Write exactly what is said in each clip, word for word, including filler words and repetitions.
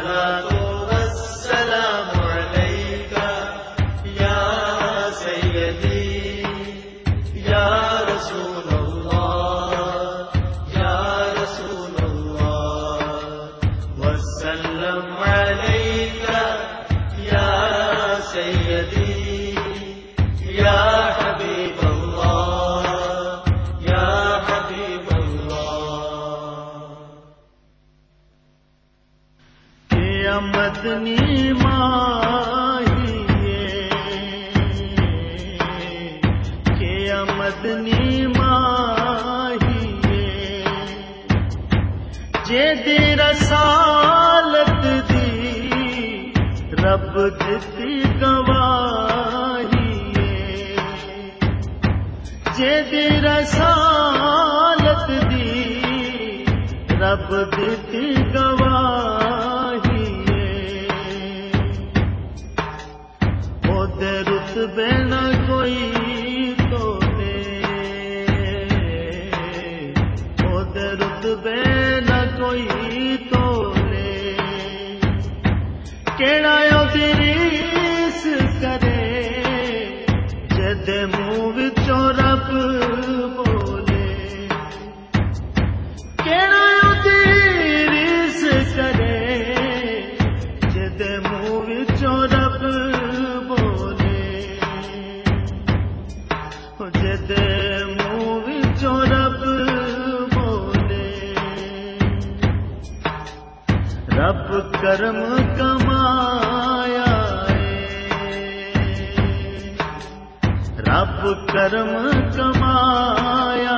الصلاة والسلام عليك يا سيدي يا رسول الله يا رسول الله وسلم عليك يا سيدي يا حبيب الله يا حبيب الله کہ مدنی ماہیے کہ مدنی ماہیے جے دی رسالت دی رب دتی گواہی جے دی رسالت دی رب دتی گواہی او دے رتبے نہ کوئی تولے او دے رتبے نہ کوئی تولے کیڑا او دی ریس کرے جد منہ وچوں رب بولے کیڑا او دی ریس کرے جد منہ وچوں رب بولے جد منہ وچوں رب بولے رب کرم کمایا رب کرم کمایا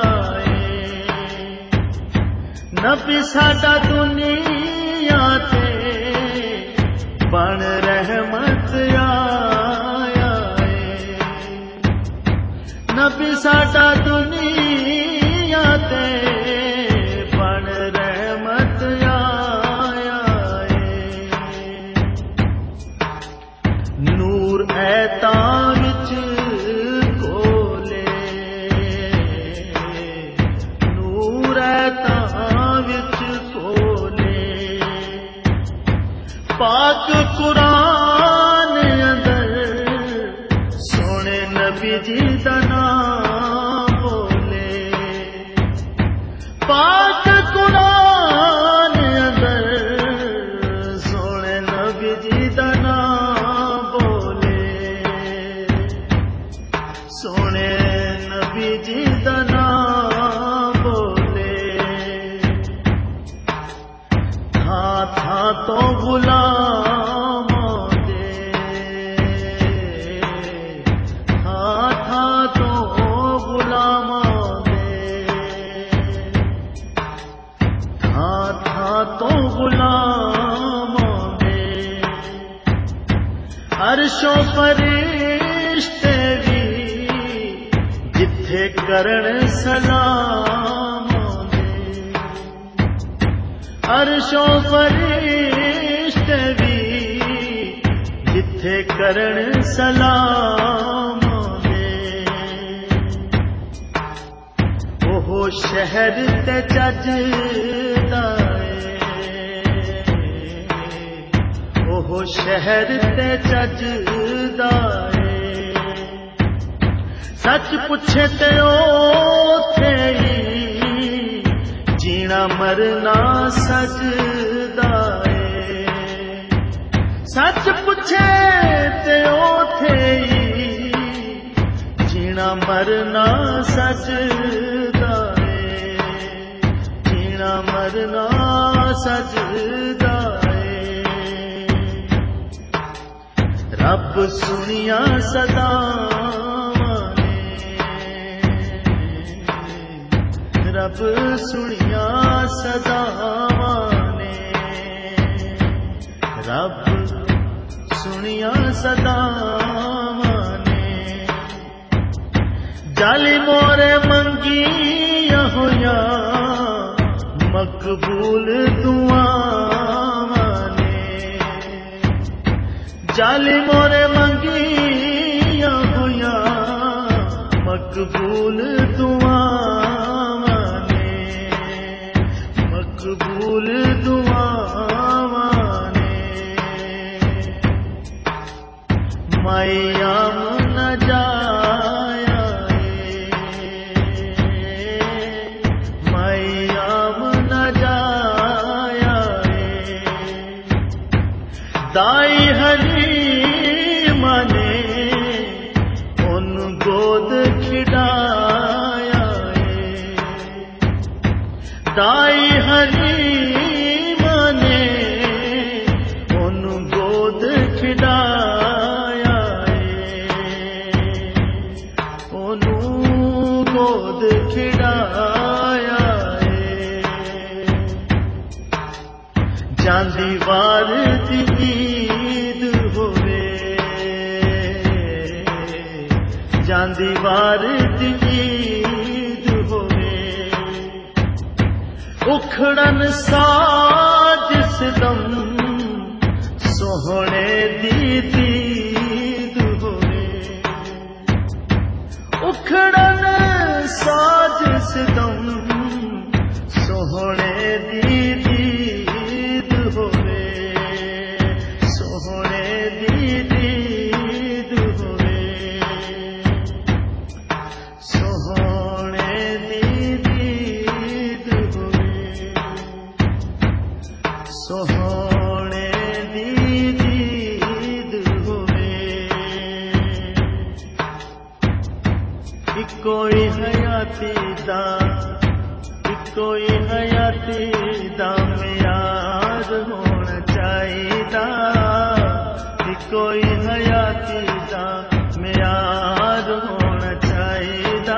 نبی ساڈا دنیا تے بن رحمت آیا نبی ساڈا دنیا تے بن رحمت آیا نور ایتا وچ پاک قرآن اندر سونے نبی جی دا نام بولے پاک قرآن اندر سونے نبی جی دا نام بولے سونے نبی جی دا نام بولے تھا تھا تو غلام دے تھا تھا تو غلام دے تھا تھا تو غلام دے عرش و فرشتے بھی جتھے کرن سلام عرش و فرشتے بھی جتھے کرن سلام دے اوہ شہر تے جج دائے اوہ شہر تے جج دائے سچ پوچھے تے اوتھے ہی جینا مرنا سجدہ ہے سچ پوچھے تے اوتھے ہی جینا مرنا سجدہ ہے جینا مرنا سجدہ ہے رب سنیا صدا رب سنیا صداواں نے رب سنیا صداواں نے جالی مورے منگیا ہویا مقبول دعاواں نے جالی مورے منگیا ہویا مقبول دعاواں نے مقبول دعاواں نے میام نہ جایا میام نہ جایا دائی حلیم نے ان گود کھڑایا دائی حلیم نے ان گود کھڑایا ان گود کھڑایا جاندی وار دی عید ہوئے جاندی وار دی عید ہوئے اکھڑن ساج سدم سوہنے دی دید ہوئے اکھڑن ساج سدم سوہنے دی دید ہوئے سوہنے دی دید ہوئے سوہنے دی دید ہوئے سوہنے دی دید ہوئے کوئی حیاتی دا کوئی حیاتی دا میار ہونا چاہیدا کوئی حیاتی دا میار ہونا چاہیدا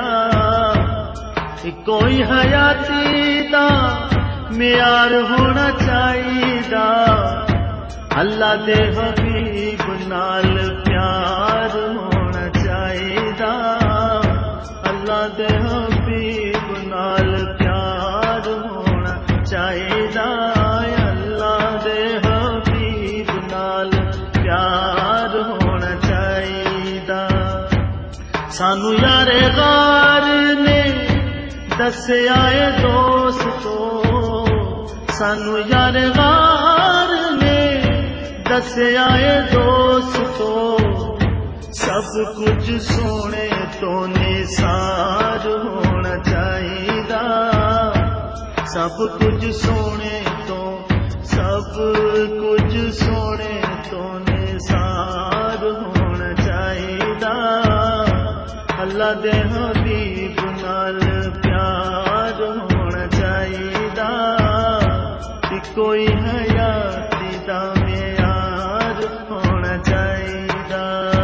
کوئی حیاتی دا میار ہونا چاہیدا اللہ دے حبیب نال پیار ہونا چاہیدا اللہ دے حبیب نال پیار ہونا چاہیدا اللہ دے حبیب نال پیار ہونا چاہیدا سانو یار غار نے دسیا اے دوستو سانو یار غار نے دسیا اے دوستو سب کچھ سونے تو نثار ہونا چاہیدا سب کچھ سونے تو سب کچھ سونے تو نثار ہونا چاہیدا اللہ دے حبیب نال پیار ہونا چاہیدا کوئی حیاتی دا معیار ہونا چاہیدا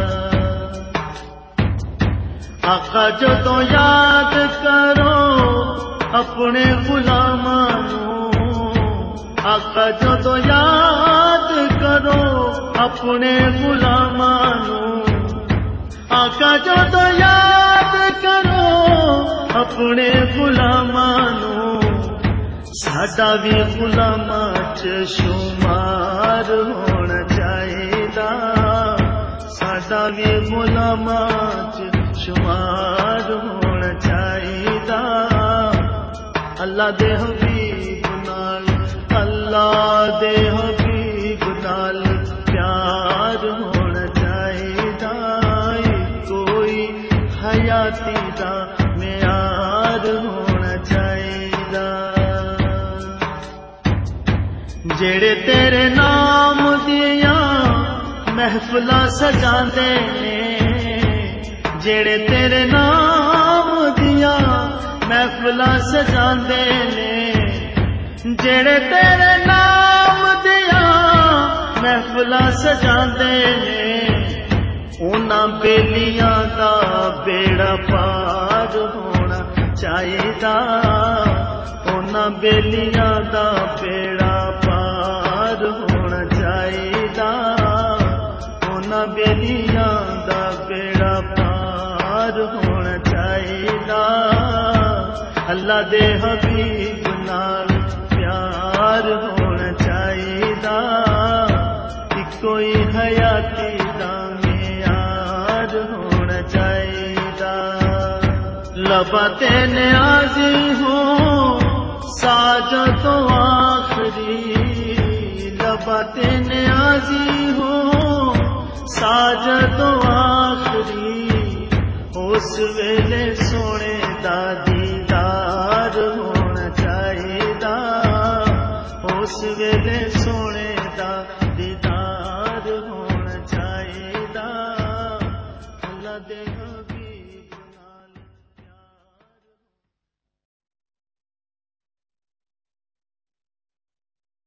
آقا جدوں یاد کرو اپنے غلاماں نوں آقا جدوں یاد کرو اپنے غلاماں نوں آقا جدوں یاد کرو اپنے غلاماں نوں ساڈا بھی غلاماں چ شمار ہونا چاہیدا ساڈا بھی غلاماں چ شمار ہونا چاہیدا اللہ دے حبیب نال اللہ دے حبیب نال پیار ہونا چاہیدا کوئی حیاتی دا معیار ہونا چاہیدا جڑے تیرے نام دیاں محفلاں سجاندے نے جڑے تیرے نام دیاں محفلاں سجاندے نے جڑے تیرے نام دیاں محفلاں سجاندے نے انہاں بیلیاں دا بیڑا پار ہونا چاہیدا انہاں بیلیاں دا بیڑا پار ہونا چاہیدا انہاں بیلیاں دا بیڑا پار ہونا چاہیدا اللہ دے حبیب نال پیار ہونا چاہیدا کوئی حیاتی دا معیار ہونا چاہیدا لباں تے نیازی ہوں ساجوں تو آخری لباں تے نیازی ہوں ساجد آخری اس ویلے سونے دا دیدار ہونا چاہیدا اس ویلے سونے دا دیدار ہونا چاہیدا اللہ دے